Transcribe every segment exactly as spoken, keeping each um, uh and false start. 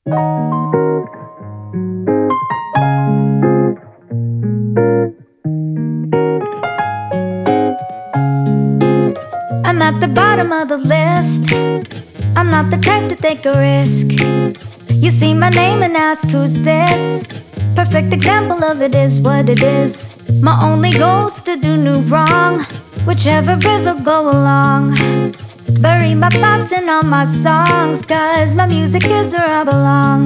I'm at the bottom of the list. I'm not the type to take a risk. You see my name and ask who's this. Perfect example of it is what it is. My only goal's to do no wrong. Whichever is, I'll go along. Bury my thoughts in all my songs, 'cause my music is where I belong.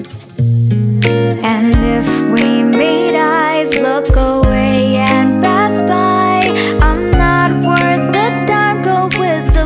And if we meet, eyes look away and pass by. I'm not worth the time, go with the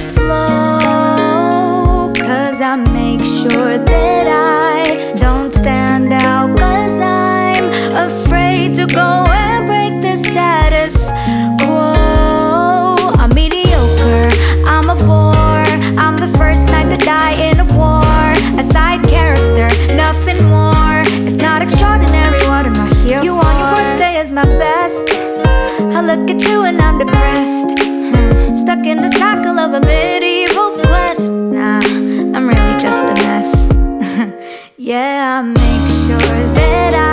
flow, 'cause I make sure that I don't stand out, 'cause I'm afraid to go and break the status quo. I'm mediocre, I'm a bore. I'm the first knight to die in a war. A side character, nothing more. If not extraordinary, what am I here for? You on your worst day is my best. I look at you and I'm depressed. Stuck in the cycle of a medieval quest. Nah, I'm really just a mess. Yeah, I make sure that I